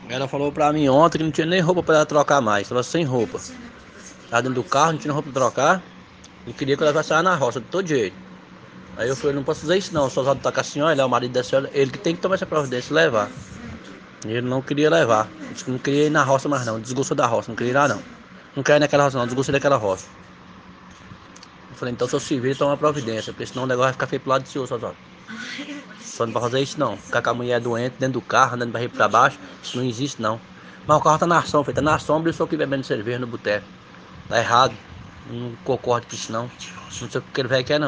Ela falou pra mim ontem que não tinha nem roupa pra ela trocar mais, estava sem roupa. Tava dentro do carro, não tinha roupa pra trocar. E queria que eu levasse ela na roça de todo jeito. Aí eu falei, não posso fazer isso não, só estar com a senhora, ele é o marido da senhora, ele que tem que tomar essa providência e levar. E ele não queria levar. Disse que não queria ir na roça mais não, desgostou da roça, não queria ir lá não. Não quer ir naquela roça não, desgostei daquela roça. Eu falei, então se eu se vir, toma providência, porque senão o negócio vai ficar feio pro lado do senhor, só. Só não pode fazer isso não. Ficar com a mulher doente dentro do carro, andando de barriga pra baixo, isso não existe não. Mas o carro tá na sombra, filho, tá na sombra e eu sou aqui bebendo cerveja no boteco. Tá errado. Não concordo com isso não. Não sei o que ele vai quer não.